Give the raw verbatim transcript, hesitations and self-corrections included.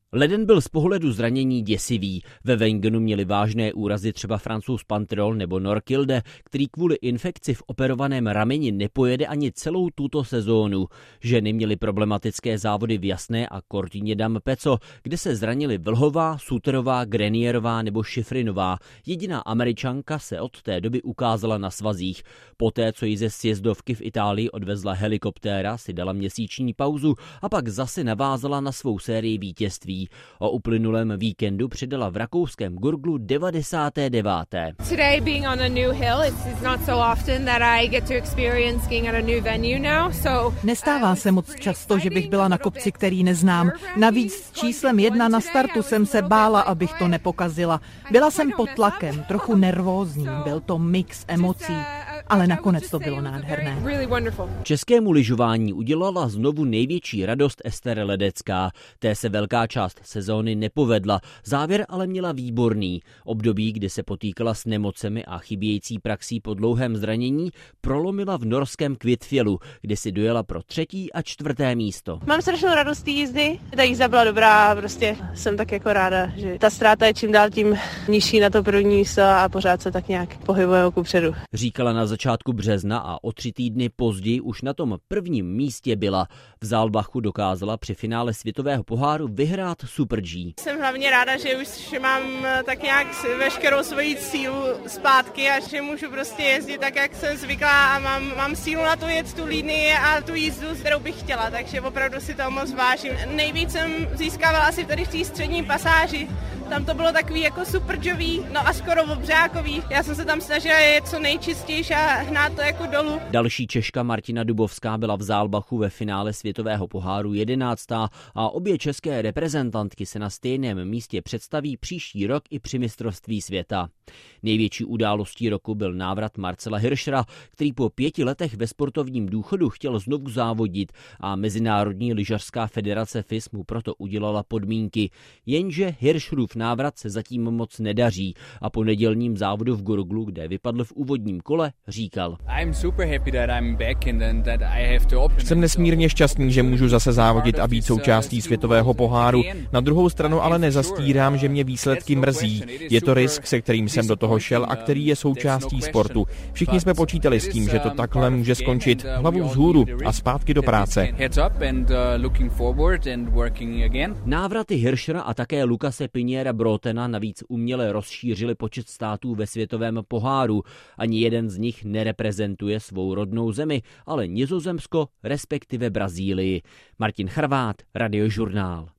Leden byl z pohledu zranění děsivý. Ve Weingenu měli vážné úrazy třeba Francouz Panterol nebo Norkilde, který kvůli infekci v operovaném rameni nepojede ani celou tuto sezónu. Ženy měly problematické závody v Jasné a Cortině d'Ampezzo, kde se zranili Vlhová, Suterová, Grenierová nebo Šifrinová. Jediná Američanka se od té doby ukázala na svazích. Poté, co ji ze sjezdovky v Itálii odvezla helikoptéra, si dala měsíční pauzu a pak zase navázala na svou sérii vítězství. O uplynulém víkendu přidala v rakouském Gurglu devadesáté deváté Today being on a new hill, it's not so often that I get to experience skiing at a new venue now. So Nestává se moc často, že bych byla na kopci, který neznám. Navíc s číslem jedna na startu jsem se bála, abych to nepokazila. Byla jsem pod tlakem, trochu nervózní, byl to mix emocí, ale nakonec to bylo nádherné. Českému lyžování udělala znovu největší radost Ester Ledecká. Té se velká část sezóny nepovedla, závěr ale měla výborný. Období, kdy se potýkala s nemocemi a chybějící praxí po dlouhém zranění, prolomila v norském Kvitfjellu, kde si dojela pro třetí a čtvrté místo. Mám strašnou radost té jízdy, ta jízda byla dobrá, prostě jsem tak jako ráda, že ta ztráta je čím dál tím nižší na to první místo a pořád se tak nějak pohybuje kupředu. Říkala na začátku března a o tři týdny později už na tom prvním místě byla. V Saalbachu dokázala při finále světového poháru vyhrát Super G. Jsem hlavně ráda, že už mám tak nějak veškerou svoji sílu zpátky a že můžu prostě jezdit tak, jak jsem zvyklá a mám, mám sílu na to jet tu linii a tu jízdu, kterou bych chtěla, takže opravdu si to moc vážím. Nejvíc jsem získávala asi tady v té střední pasáži. Tam to bylo takový jako superjový, no a skoro obřákový. Já jsem se tam snažila jet co nejčistější a hnát to jako dolů. Další Češka Martina Dubovská byla v Saalbachu ve finále světového poháru jedenáctá a obě české reprezentantky se na stejném místě představí příští rok i při mistrovství světa. Největší událostí roku byl návrat Marcela Hirschera, který po pěti letech ve sportovním důchodu chtěl znovu závodit a Mezinárodní lyžařská federace F I S mu proto udělala podmínky. Jenže Hirscherův návrat se zatím moc nedaří a po nedělním závodu v Gurglu, kde vypadl v úvodním kole, říkal: Jsem nesmírně šťastný, že můžu zase závodit a být součástí světového poháru. Na druhou stranu ale nezastírám, že mě výsledky mrzí. Je to risk, se kterým jsem do toho šel a který je součástí sportu. Všichni jsme počítali s tím, že to takhle může skončit. Hlavu vzhůru a zpátky do práce. Návraty Hirschera a také Lukase Piniera Brotena navíc uměle rozšířili počet států ve světovém poháru. Ani jeden z nich nereprezentuje svou rodnou zemi, ale Nizozemsko, respektive Brazílii. Martin Charvát, Radiožurnál.